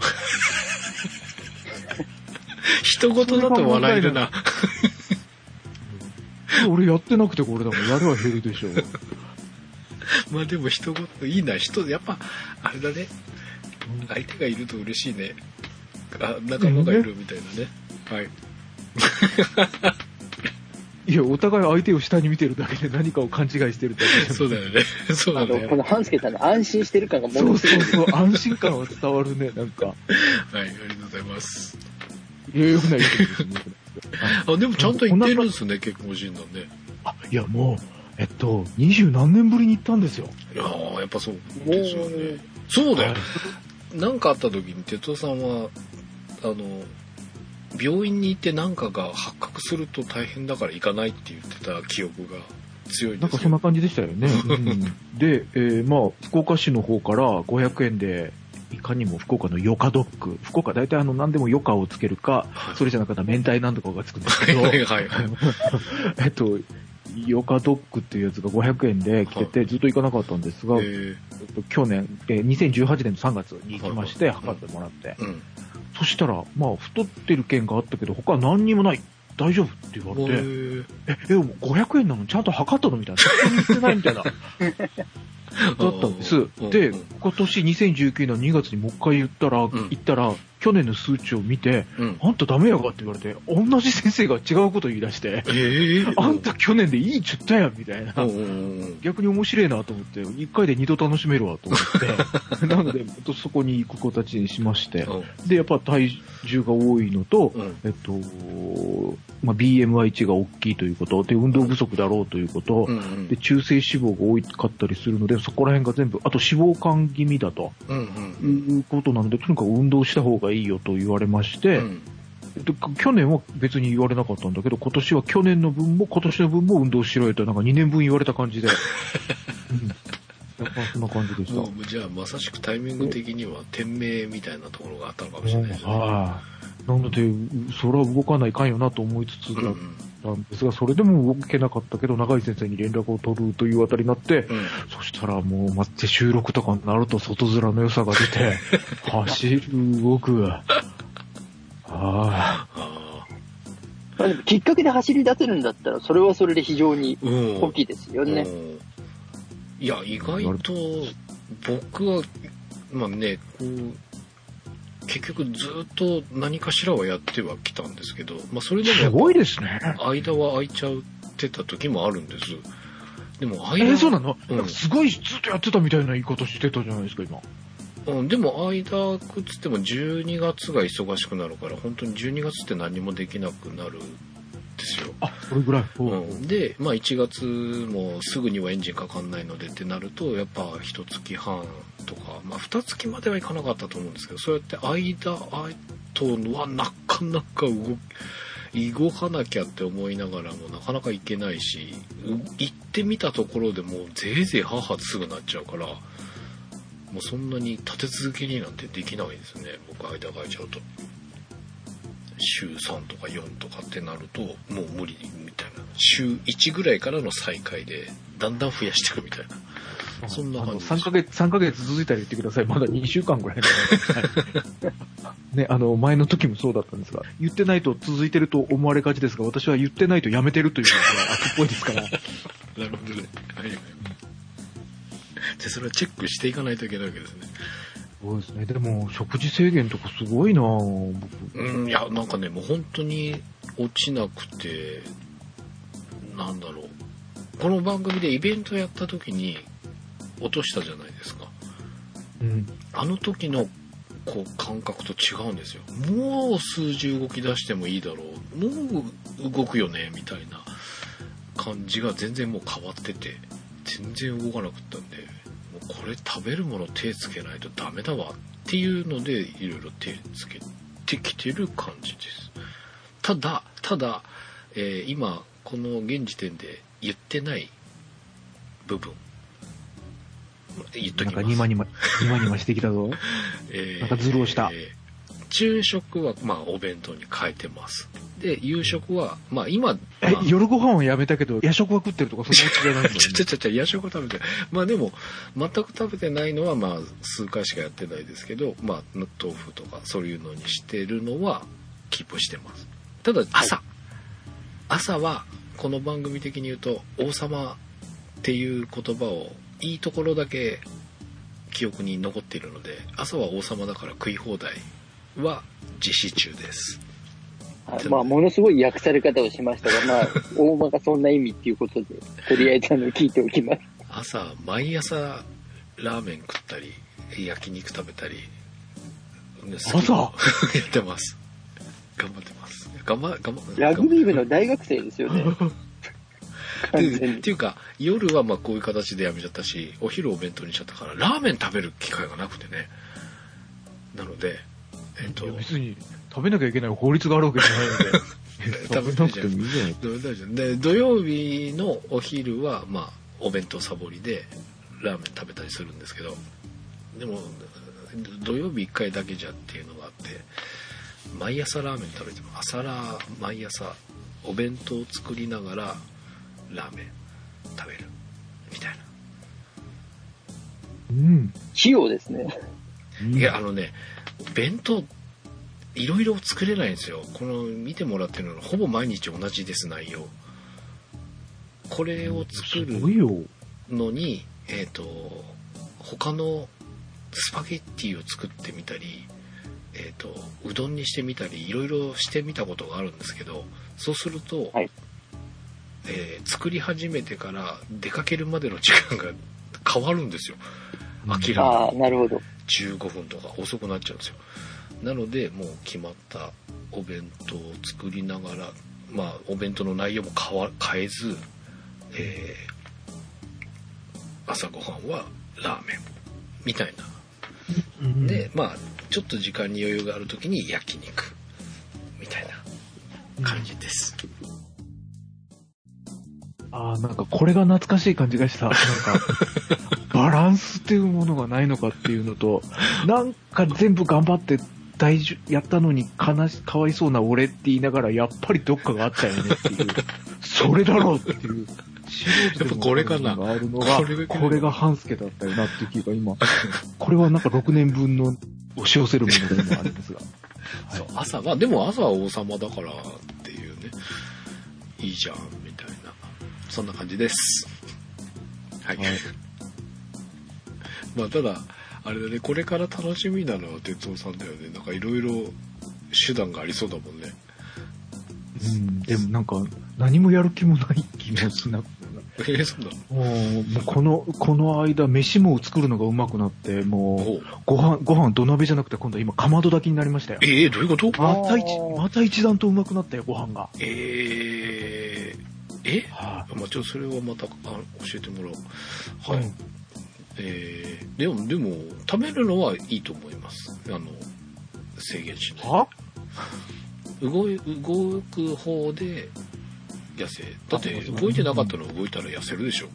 人事だと笑えるな。 俺やってなくてこれだもん。やれば減るでしょう。 まあでも人事、いいな。人、やっぱ、あれだね。相手がいると嬉しいね。あ、仲間がいるみたいなね。はい。 いや、お互い相手を下に見てるだけで何かを勘違いしてるだけで。 そうだよね。そうだね。 この半助さんの安心してる感がものすごい。 そうそうそう、安心感は伝わるね、なんか。はい、 ありがとうございます。 いや、よくないですね。 あ、でもちゃんと行ってるんですね、結婚診断ね。 あ、いや、もう、えっと、二十何年ぶりに行ったんですよ。 いやー、やっぱそうですよね。そうだよ。なんかあった時に哲夫さんはあの病院に行って何かが発覚すると大変だから行かないって言ってた記憶が強いです。 なんかそんな感じでしたよね。うん、で、えー、まあ福岡市の方からごひゃくえんでいかにも福岡のヨカドッグ、福岡大体あの何でもヨカをつけるか、はい、それじゃなかったら明太なんとかがつくんですけど、はいはいはい、えっとヨカドッグっていうやつがごひゃくえんで来てて、はい、ずっと行かなかったんですが、えー、去年、えー、にせんじゅうはちねんのさんがつに行きまして、はい、測ってもらって、うんうん、そしたら、まあ、太ってる件があったけど、他は何にもない。大丈夫って言われて、え、え、もうごひゃくえんなのにちゃんと測ったのみたいな。絶対に言ってないみたいな。だったんです。で、今年にせんじゅうきゅうねんのにがつにもう一回言ったら、うん、言ったら、去年の数値を見て、うん、あんたダメやがって言われて、同じ先生が違うこと言い出して、えー、あんた去年でいいっちゅったやんみたいな。逆に面白いなと思って、一回で二度楽しめるわと思って、なので、そこに行く子たちにしまして、で、やっぱ体重が多いのと、うん、えっと、まあ、ビーエムアイ 値が大きいということ、で、運動不足だろうということ、うんうん、で、中性脂肪が多かったりするので、そこら辺が全部、あと脂肪肝気味だと、うんうん、いうことなので、とにかく運動した方がいいよと言われまして、うん、で去年は別に言われなかったんだけど、今年は去年の分も今年の分も運動しろよと、なんかにねんぶん言われた感じで、うん、そんな感じでした。 もうじゃあまさしくタイミング的には天命みたいなところがあったのかもしれないですね。 なので、それは動かないかんよなと思いつつだったんですが、それでも動けなかったけど、永井先生に連絡を取るというあたりになって、うん、そしたらもう待って収録とかになると外面の良さが出て、走る、動く。ああ。 まあでもきっかけで走り出せるんだったら、それはそれで非常に大きいですよね。うんうん、 いや、意外と僕は、まあね、こう、結局ずっと何かしらはやってはきたんですけど、まあそれでもすごいですね。 間は空いちゃってた時もあるんです。でも間、 えー、そうなの、うん、なんかすごいずっとやってたみたいな言い方してたじゃないですか今。 うん、でも間空くっつってもじゅうにがつが忙しくなるから、本当にじゅうにがつって何もできなくなるんですよ。 あ、それぐらい。 うん、で、まあいちがつもすぐにはエンジンかかんないのでってなると、やっぱいちがつはんとか、まあにがつまではいかなかったと思うんですけど、そうやって間あとはなかなか動動かなきゃって思いながらもなかなか行けないし、行ってみたところでもうぜいぜい母すぐなっちゃうから、もうそんなに立て続けになんてできないですね。僕間が空いちゃうと週さんとかよんとかってなるともう無理みたいな、週いちぐらいからの再開でだんだん増やしていくみたいな、そんな感じです。 さんかげつさんかげつ続いたら言ってください。まだにしゅうかんぐらいね、あの前の時もそうだったんですが、言ってないと続いてると思われがちですが、私は言ってないとやめてるというのが悪っぽいですからなるほどね。はい。でそれはチェックしていかないといけないわけですね。 そうですね。でも食事制限とかすごいなぁ、僕。 うん、いやなんかね、もう本当に落ちなくて、なんだろう、この番組でイベントやった時に落としたじゃないですか。うん。あの時のこう感覚と違うんですよ。もう数字動き出してもいいだろう。もう動くよねみたいな。 感じが全然もう変わってて、全然動かなかったんで、もうこれ食べるもの手つけないとダメだわっていうのでいろいろ手つけてきてる感じです。ただただ、えー、今この現時点で言ってない部分言っときます。 なんかニマニマニマニマしてきたぞ。えー、なんかズルをした。えー昼食はまあお弁当に変えてます。で夕食はまあ今、まあ、 え夜ご飯はやめたけど夜食は食ってるとかそんな気じゃないんだよね。 ちゃちゃちゃ夜食は食べてまあでも全く食べてないのはまあ数回しかやってないですけど、まあ豆腐とかそういうのにしてるのはキープしてます。ただ朝、はい、朝はこの番組的に言うと王様っていう言葉をいいところだけ記憶に残っているので、朝は王様だから食い放題は実施中です。 まあ、ものすごい訳され方をしましたが、まあ、大まかそんな意味っていうことで、とりあえずあの聞いておきます。 朝、毎朝ラーメン食ったり、焼肉食べたり、 朝やってます。頑張ってます。頑張、頑張、 ラグビー部の大学生ですよね。 っていうか、夜はまあこういう形でやめちゃったし、お昼お弁当にしちゃったから、ラーメン食べる機会がなくてね。なので、えっと、 別に食べなきゃいけない法律があるわけじゃないので食べなくてもいいじゃない。食べたいじゃん。で土曜日のお昼はまあお弁当サボりでラーメン食べたりするんですけど、でも土曜日いっかいだけじゃっていうのがあって、毎朝ラーメン食べても朝ラー毎朝お弁当を作りながらラーメン食べるみたいな。 うん。 器用ですね。 いやあのね。弁当いろいろ作れないんですよ。この見てもらってるのほぼ毎日同じです内容。これを作るのにえっと他のスパゲッティを作ってみたり、えっとうどんにしてみたりいろいろしてみたことがあるんですけど、そうすると、はい、えー、作り始めてから出かけるまでの時間が変わるんですよ。明らかに。 ああ、なるほど。 じゅうごふんとか遅くなっちゃうんですよ。なのでもう決まったお弁当を作りながら、まあお弁当の内容も変わ変えず、えー、朝ごはんはラーメンみたいな、うん、でまあちょっと時間に余裕がある時に焼肉みたいな感じです。 ああ、なんかこれが懐かしい感じがした。なんかバランスっていうものがないのかっていうのと、なんか全部頑張って大丈夫やったのに悲しかわいそうな俺って言いながらやっぱりどっかがあったよねっていう、それだろうっていう素人でもこれかながあるのがこれが、これが半助だったよなっていう気が今これはなんかろくねんぶんの押し寄せるものが今ありますが、 はい、そう朝はでも朝は王様だからっていうね、いいじゃんみたいな、そんな感じです。はい。はい、まあただあれだね、これから楽しみなのは哲夫さんだよね。なんかいろいろ手段がありそうだもんね。 うん、でもなんか何もやる気もない気もしなくて。 えー、そうだ。 もうこのこの間飯も作るのがうまくなって、もうご飯ご飯土鍋じゃなくて今度は今かまど炊きになりましたよ。 えー、どういうこと？ また一また一段とうまくなったよご飯が。 えー、え？はあ、まあちょっとそれはまたあ教えてもらおう。はい。うん、えー、でもでも食べるのはいいと思います。あの制限しない。は？動動く方で痩せ。だって動いてなかったの動いたら痩せるでしょ。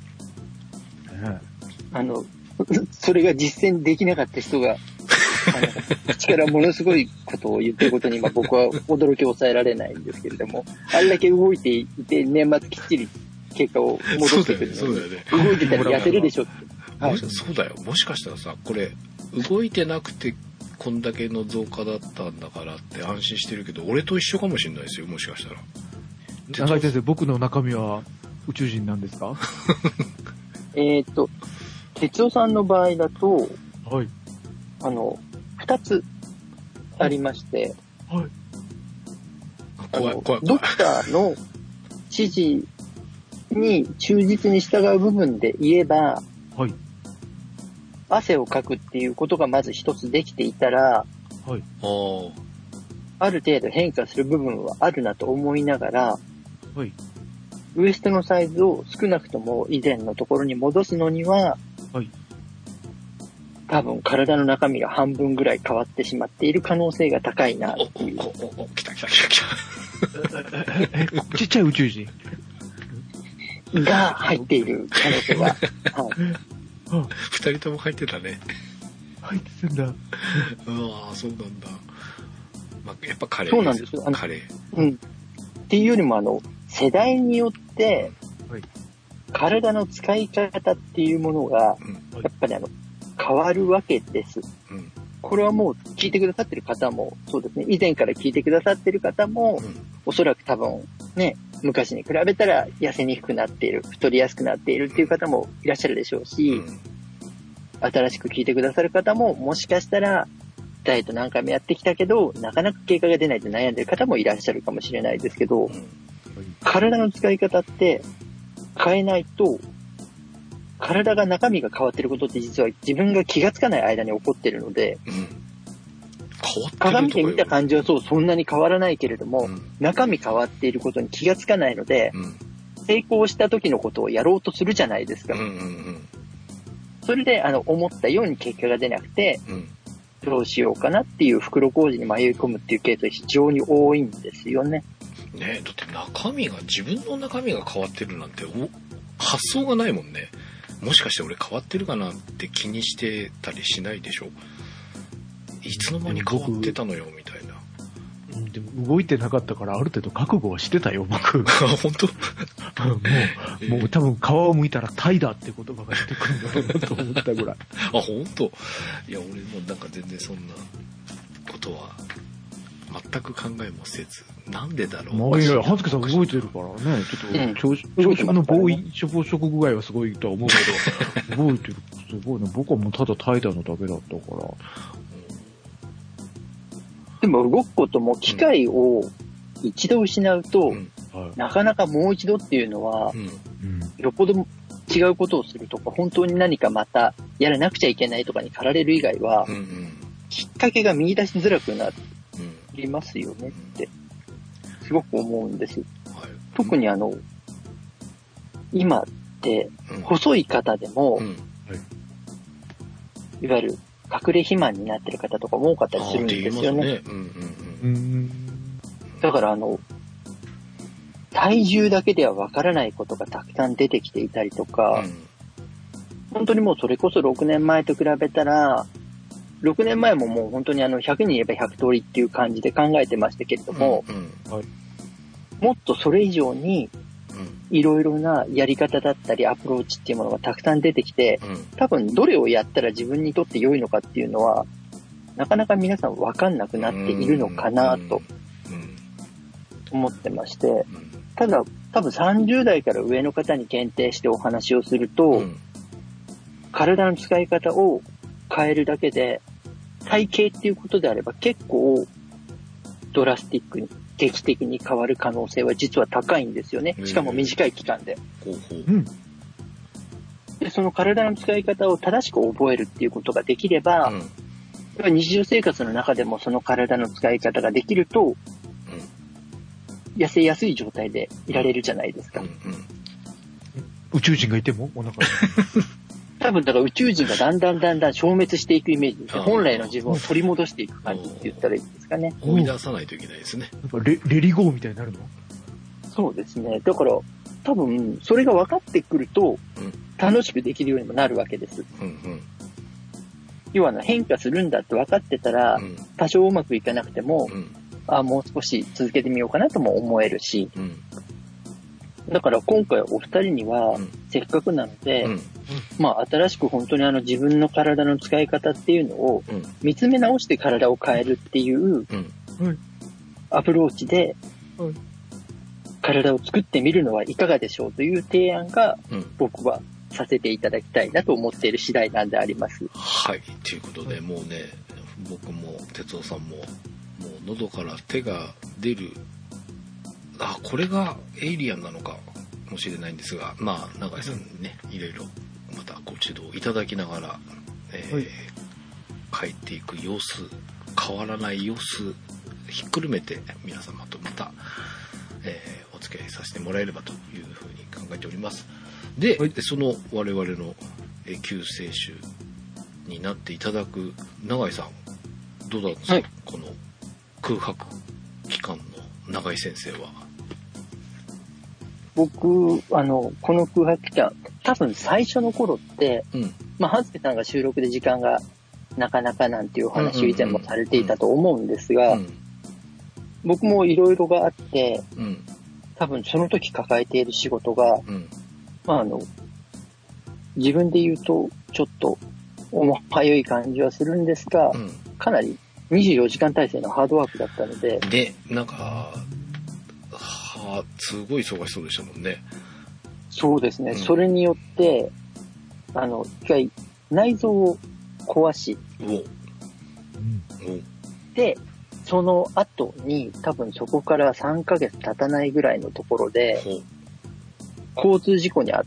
あのそれが実践できなかった人があの口からものすごいことを言ってることに今僕は驚きを抑えられないんですけれども、あれだけ動いていて年末きっちり結果を戻してくるのに、 そうだよね。 動いてたら痩せるでしょって。 はい、そうだよ。もしかしたらさ、これ動いてなくてこんだけの増加だったんだからって安心してるけど、俺と一緒かもしれないですよ。もしかしたら。 長井先生、僕の中身は宇宙人なんですか？ えっと哲夫さんの場合だと、 はい、 あの二つありまして、 はい、 怖い怖い。 ドクターの指示に忠実に従う部分で言えば、 はい、 汗をかくっていうことがまず一つできていたら、 はい、 ある程度変化する部分はあるなと思いながら、 はい、 ウエストのサイズを少なくとも以前のところに戻すのには、 はい。 多分体の中身が半分ぐらい変わってしまっている可能性が高いなお、 っていう。 お、お、お、来た来た来た来た。ちっちゃい宇宙人が入っている可能性が。はい。 二人とも入ってたね。 入ってんだ。 うわぁ、そうなんだ。まあ、やっぱカレー。 そうなんですよ。 カレー。 うん。っていうよりも、あの、世代によって、 はい、 体の使い方っていうものが、うん、やっぱりあの、変わるわけです。うん、これはもう聞いてくださってる方も、そうですね、以前から聞いてくださってる方も、うん、おそらく多分ね、昔に比べたら痩せにくくなっている、太りやすくなっているっていう方もいらっしゃるでしょうし、うん、新しく聞いてくださる方も、もしかしたら、ダイエット何回もやってきたけど、なかなか結果が出ないと悩んでる方もいらっしゃるかもしれないですけど、うん、体の使い方って変えないと、体が中身が変わってることって実は自分が気がつかない間に起こってるので、うん、変わってる鏡で見た感じはそうそんなに変わらないけれども、うん、中身変わっていることに気がつかないので、うん、成功した時のことをやろうとするじゃないですか。うんうんうん、それであの思ったように結果が出なくて、うん、どうしようかなっていう袋小路に迷い込むっていうケースが非常に多いんですよね。 ねえ、だって中身が自分の中身が変わってるなんてお発想がないもんね。もしかして俺変わってるかなって気にしてたりしないでしょ。いつの間に変わってたのよみたいな。 でも動いてなかったからある程度覚悟はしてたよ僕。 本当？ もう、えー、もう多分皮を剥いたらタイだって言葉が出てくるんだろうなと思ったぐらい。 あ、本当？いや俺もなんか全然そんなことは全く考えもせず、なんでだろう。 まあいや、はずけさん動いてるからね、ちょっと、朝食の暴飲食食具合はすごいとは思うけど、動いてる、すごいね。僕はもうただ怠惰のだけだったから。 でも動くことも機会を一度失うと、うんはい、なかなかもう一度っていうのは、うん、よっぽど違うことをするとか、本当に何かまたやらなくちゃいけないとかに駆られる以外は、うんうん、きっかけが見出しづらくなりますよねって、すごく思うんです。はい、特にあの、今って細い方でも、うんはい、いわゆる隠れ肥満になってる方とかも多かったりするんですよね。だからあの、体重だけではわからないことがたくさん出てきていたりとか、うん、本当にもうそれこそろくねんまえと比べたら、ろくねんまえももう本当にあのひゃくにん言えばひゃく通りっていう感じで考えてましたけれども、うんうんはい、もっとそれ以上にいろいろなやり方だったりアプローチっていうものがたくさん出てきて、うん、多分どれをやったら自分にとって良いのかっていうのはなかなか皆さん分かんなくなっているのかなと思ってまして、ただ多分さんじゅう代から上の方に限定してお話をすると、うん、体の使い方を変えるだけで体型っていうことであれば結構ドラスティックに劇的に変わる可能性は実は高いんですよね。しかも短い期間で。うん、でその体の使い方を正しく覚えるっていうことができれば、うん、日常生活の中でもその体の使い方ができると、うん、痩せやすい状態でいられるじゃないですか。うんうん、 宇宙人がいてもお腹に多分だから宇宙人がだんだんだんだん消滅していくイメージです。本来の自分を取り戻していく感じって言ったらいいんですかね。 追い出さないといけないですね。 なんか レ, レリゴーみたいになるの？ そうですね。だから多分それが分かってくると、うん、楽しくできるようにもなるわけです。うんうん、要は変化するんだって分かってたら、うん、多少うまくいかなくても、うん、あもう少し続けてみようかなとも思えるし、うん、だから今回お二人には、うん、せっかくなので、うん、まあ新しく本当にあの自分の体の使い方っていうのを見つめ直して体を変えるっていうアプローチで体を作ってみるのはいかがでしょうという提案が僕はさせていただきたいなと思っている次第なんであります。 はい、ということでもうね、僕も哲夫さんももう喉から手が出る、あ、これがエイリアンなのかもしれないんですが、まあ永井さんにね、いろいろまたご指導いただきながら、えーはい、帰っていく様子、変わらない様子ひっくるめて皆様とまた、えー、 お付き合いさせてもらえればというふうに考えております。で、はい、その我々の救世主になっていただく永井さん、どうだったんですか、はい、この空白期間の永井先生は。 僕、あの、この空白期間、多分最初の頃って、うん、まあ、はずけさんが収録で時間がなかなかなんていうお話を以前もされていたと思うんですが、僕もいろいろがあって、うん、多分その時抱えている仕事が、うん、まあ、あの、自分で言うとちょっと重はゆい感じはするんですが、うん、かなりにじゅうよじかん体制のハードワークだったので。 で、なんか、はすごい忙しそうでしたもんね。 そうですね。うん、それによって、あの、一回内臓を壊し、で、その後に多分そこからさんかげつ経たないぐらいのところで、交通事故にあって、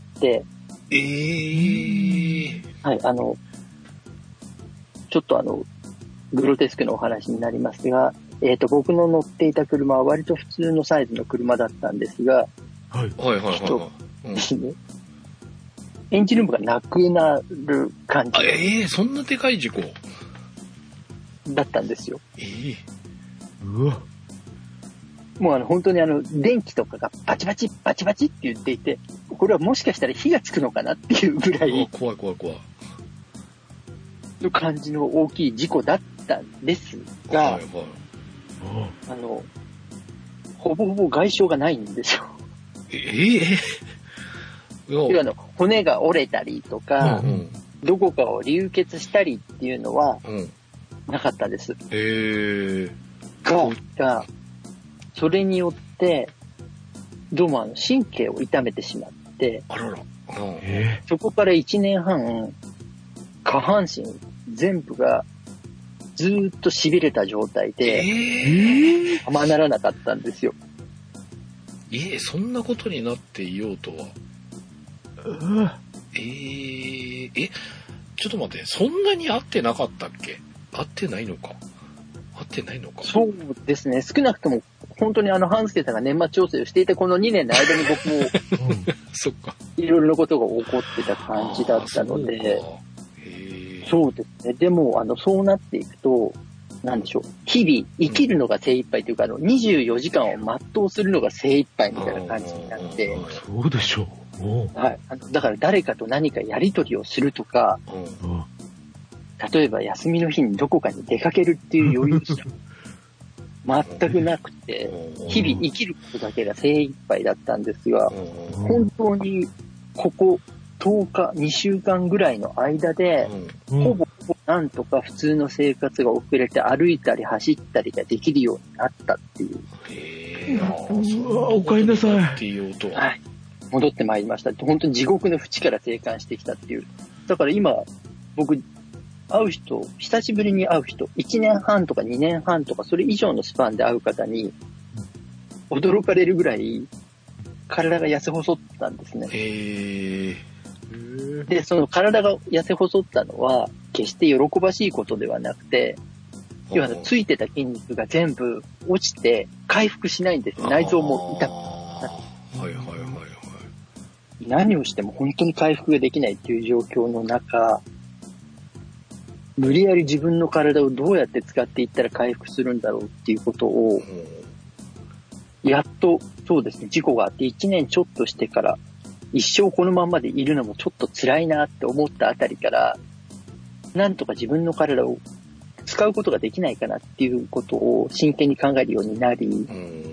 えー、 はい、あの、ちょっとあの、グロテスクなお話になりますが、えっと、僕の乗っていた車は割と普通のサイズの車だったんですが、 はい、はいはいはい、 ですね、うん、エンジンルームがなくなる感じ。 ええー、そんなでかい事故だったんですよ。 ええー、 うわ。 もうあの本当にあの電気とかがバチバチバチバチって言っていて、これはもしかしたら火がつくのかなっていうぐらい怖い怖い怖いの感じの大きい事故だったんですが、はいはい、あのほぼほぼ外傷がないんですよ。 ええー、あの骨が折れたりとか、うんうん、どこかを流血したりっていうのはなかったです。 へ、うん、 が、がそれによってどうもあの神経を痛めてしまって、 あらら、うん、 そこからいちねんはん下半身全部がずーっと痺れた状態で、 えー、 ままならなかったんですよ。 ええ、そんなことになっていようとは。 うえー、え、ちょっと待って、そんなに会ってなかったっけ？会ってないのか？会ってないのか？ そうですね。少なくとも本当にあの半助さんが年末調整をしていたこのにねんの間に僕も、うん、 そっか。 いろいろなことが起こってた感じだったので、そうですね。でもあのそうなっていくと、なんでしょう。日々生きるのが精一杯というか、あのにじゅうよじかんを全うするのが精一杯みたいな感じになって、 そうでしょう。 はい。あのだから誰かと何かやり取りをするとか、例えば休みの日にどこかに出かけるっていう余裕すら全くなくて、日々生きることだけが精一杯だったんですが、本当にこことおか、にしゅうかんぐらいの間で、ほぼなんとか普通の生活が遅れて歩いたり走ったりができるようになったっていう。 へー、 うわ、おかえりなさい。 っていうとはい。戻ってまいりました。本当に地獄の淵から生還してきたっていう。だから今、僕、会う人、久しぶりに会う人、いちねんはんとかにねんはんとかそれ以上のスパンで会う方に、驚かれるぐらい、体が痩せ細ったんですね。 へー。 で、その体が痩せ細ったのは、決して喜ばしいことではなくて、要はついてた筋肉が全部落ちて回復しないんです。内臓も痛く。 はいはいはいはい。 何をしても本当に回復ができないっていう状況の中、無理やり自分の体をどうやって使っていったら回復するんだろうっていうことを、やっと、そうですね、事故があっていちねんちょっとしてから、一生このまんまでいるのもちょっと辛いなって思ったあたりから、なんとか自分の体を使うことができないかなっていうことを真剣に考えるようになり、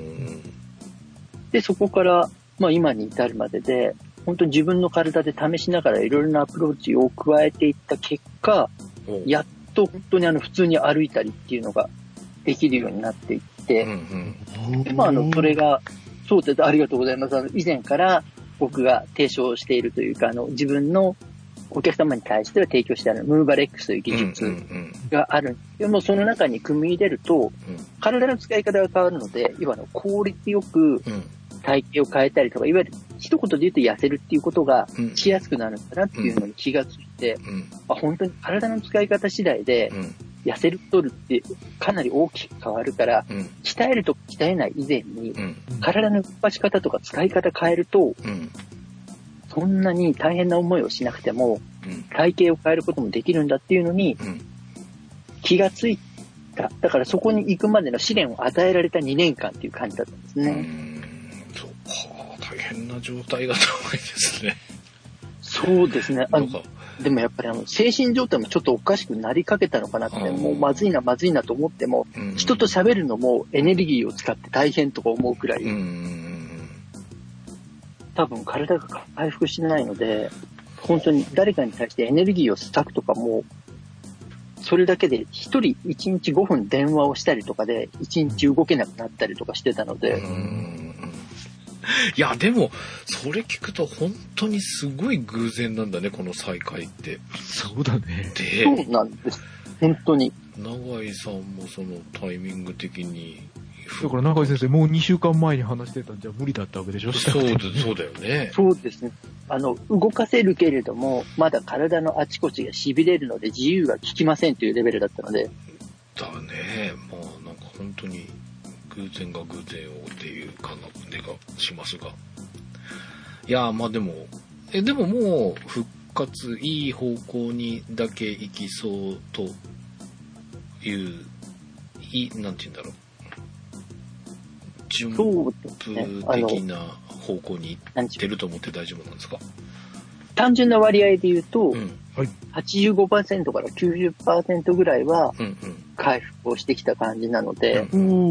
で、そこから、まあ今に至るまでで、本当に自分の体で試しながらいろいろなアプローチを加えていった結果、やっと本当にあの普通に歩いたりっていうのができるようになっていって、でまああの、それが、そうです、ありがとうございます。あの以前から僕が提唱しているというか、あの自分のお客様に対しては提供してあるムーバレックスという技術がある。でもその中に組み入れると、体の使い方が変わるので、要はあの効率よく体型を変えたりとか、いわゆる一言で言うと痩せるっていうことがしやすくなるんだなっていうのに気がついて、あ、本当に体の使い方次第で痩せる太るってかなり大きく変わるから、うん、鍛えると鍛えない以前に、うん、体の動かし方とか使い方変えると、うん、そんなに大変な思いをしなくても、うん、体型を変えることもできるんだっていうのに、うん、気がついた。だからそこに行くまでの試練を与えられたにねんかんっていう感じだったんですね。うーん、 そうか、大変な状態が高いですね。 そうですね。あのでもやっぱりあの精神状態もちょっとおかしくなりかけたのかなって、もうまずいなまずいなと思っても、うん、人と喋るのもエネルギーを使って大変とか思うくらい、うん、多分体が回復しないので、本当に誰かに対してエネルギーを割くとかも、それだけで一人一日ごふん電話をしたりとかで一日動けなくなったりとかしてたので、うんいやでもそれ聞くと本当にすごい偶然なんだね、この再会って。 そうだね。 で、そうなんです。本当に。 永井さんもそのタイミング的に。 だから永井先生もうにしゅうかんまえに話してたんじゃ無理だったわけでしょ。 そうだ、そうだよね。 そうですね。あの動かせるけれどもまだ体のあちこちが痺れるので自由が利きませんというレベルだったので。 だね。まあなんか本当に。偶然が偶然をっていう感じがしますが、いやまあでもえでももう復活いい方向にだけ行きそうといういなんて言うんだろう、順風的な方向に行ってると思って大丈夫なんですか？ 単純な割合で言うと、うんはい、はちじゅうごパーセント から きゅうじゅっパーセント ぐらいは回復をしてきた感じなので、うんうん、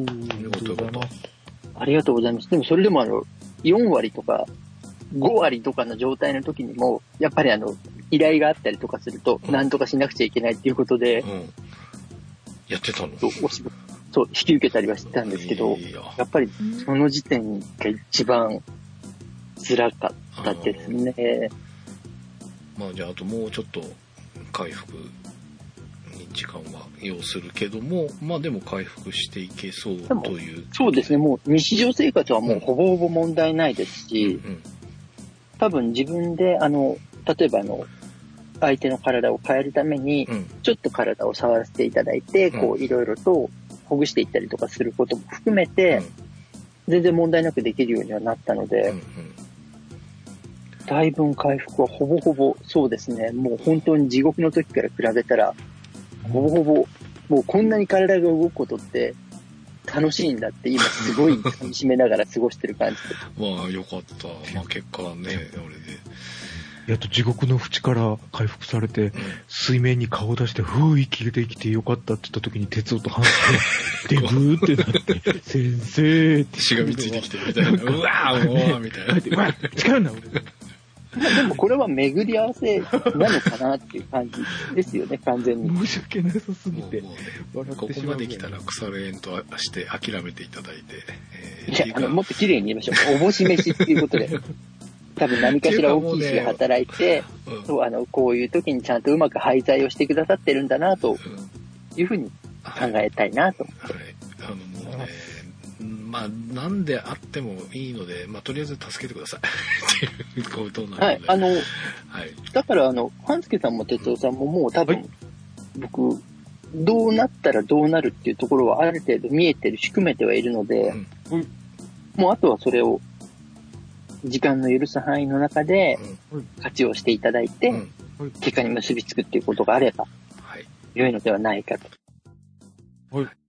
ありがとうございます。 ありがとうございます。でもそれでもあのよんわりとかごわりとかの状態の時にもやっぱりあの依頼があったりとかすると何とかしなくちゃいけないっていうことで、うんうん、 やってたの？ お仕事そう引き受けたりはしてたんですけど、やっぱりその時点が一番辛かったですね。 まあじゃああともうちょっと回復に時間は要するけども、まあでも回復していけそうという。 そうですね。もう日常生活はもうほぼほぼ問題ないですし、うんうん、多分自分であの例えばあの相手の体を変えるためにちょっと体を触らせていただいて、うん、こういろいろとほぐしていったりとかすることも含めて、うん、全然問題なくできるようにはなったので。うんうん、だいぶ回復はほぼほぼそうですね。もう本当に地獄の時から比べたらほぼほぼもうこんなに体が動くことって楽しいんだって今すごい噛み締めながら過ごしてる感じでまあよかった。まあ結果はね、俺でやっと地獄の淵から回復されて、うん、水面に顔を出してふう息ができてよかったって言った時に哲夫と話してでぐーってなって先生ってしがみついてきてみたいなうわーもうみたいなうわ力な俺でもこれは巡り合わせなのかなっていう感じですよね、完全に。 申し訳なさすぎて。 もうもうね、ここまで来たら腐れ縁として諦めていただいて。 えー、いや、あの、もっと綺麗に言いましょう。おぼし飯っていうことで。多分何かしら大きいし働いて、ねうん、そうあのこういう時にちゃんとうまく廃材をしてくださってるんだなというふうに考えたいなと思って。 はいはい、あのもうね、まあ何であってもいいので、まあとりあえず助けてくださいっていうことなので。 はい、あの、はい、だからあの半助さんも哲夫さんももう多分、はい、僕どうなったらどうなるっていうところはある程度見えてるし組めてはいるので、うん、もうあとはそれを時間の許す範囲の中で活用していただいて、うんうん、結果に結びつくっていうことがあれば、はい、良いのではないかと。はい。はい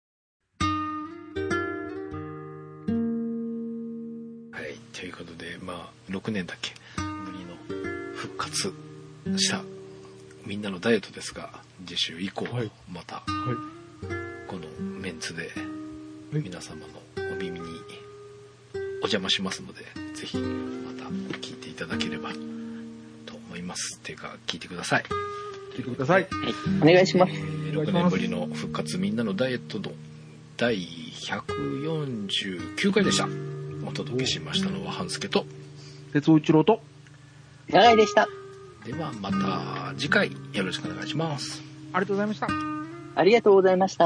はい、ということで、まあ、ろくねんだっけぶりの復活したみんなのダイエットですが、次週以降、はい、また、はい、このメンツで皆様のお耳にお邪魔しますので、ぜひまた聞いていただければと思います。っていうか聞いてください。 聞いてください。はい、 お願いします。えー、ろくねんぶりの復活みんなのダイエットのだいひゃくよんじゅうきゅうかいでした。お届けしましたのは半助と哲夫一郎と永井でした。 ではまた次回よろしくお願いします。 ありがとうございました。 ありがとうございました。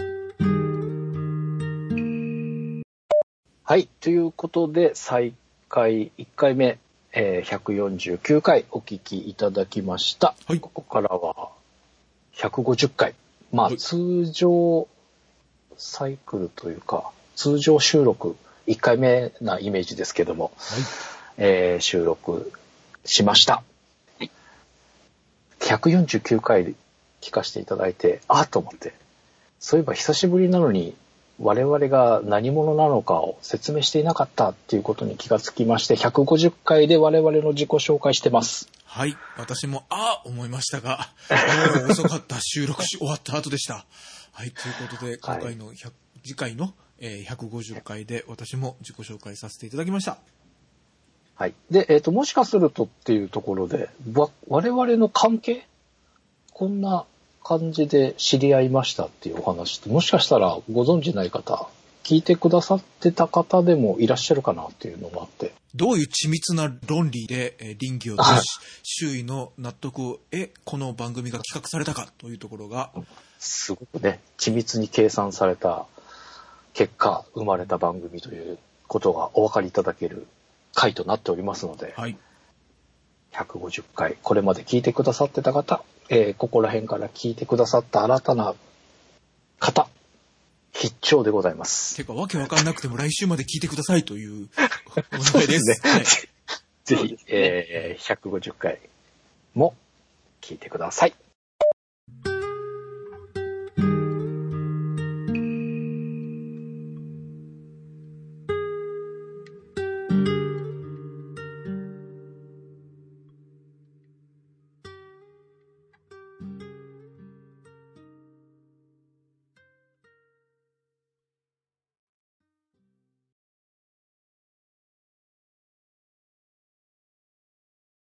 はい。ということで、再回、いっかいめ、えー、ひゃくよんじゅうきゅうかいお聞きいただきました。はい、ここからはひゃくごじゅっかい。まあ、はい、通常サイクルというか、通常収録いっかいめなイメージですけども、はい、えー、収録しました。ひゃくよんじゅうきゅうかい聞かせていただいて、あっと思って、そういえば久しぶりなのに我々が何者なのかを説明していなかったっていうことに気がつきまして、ひゃくごじゅっかいで我々の自己紹介してます。 はい、私もああ思いましたが、遅かった収録し終わった後でした。はい、ということで今回のひゃく、はい、次回のひゃくごじゅっかいで私も自己紹介させていただきました。 はい。で、えっと、もしかするとっていうところで、わ、我々の関係こんな感じで知り合いましたっていうお話って、もしかしたらご存知ない方、聞いてくださってた方でもいらっしゃるかなっていうのもあって。 どういう緻密な論理で、えー、倫理を通し、周囲の納得を得、この番組が企画されたかというところが。 すごくね、緻密に計算された結果、生まれた番組ということがお分かりいただける回となっておりますので、はい、ひゃくごじゅっかい、これまで聞いてくださってた方、えー、ここら辺から聞いてくださった新たな方、必聴でございます。 てか、わけわかんなくても来週まで聞いてくださいというお願いです。ね、はい、 ぜひ、えー、ひゃくごじゅっかいも聞いてください。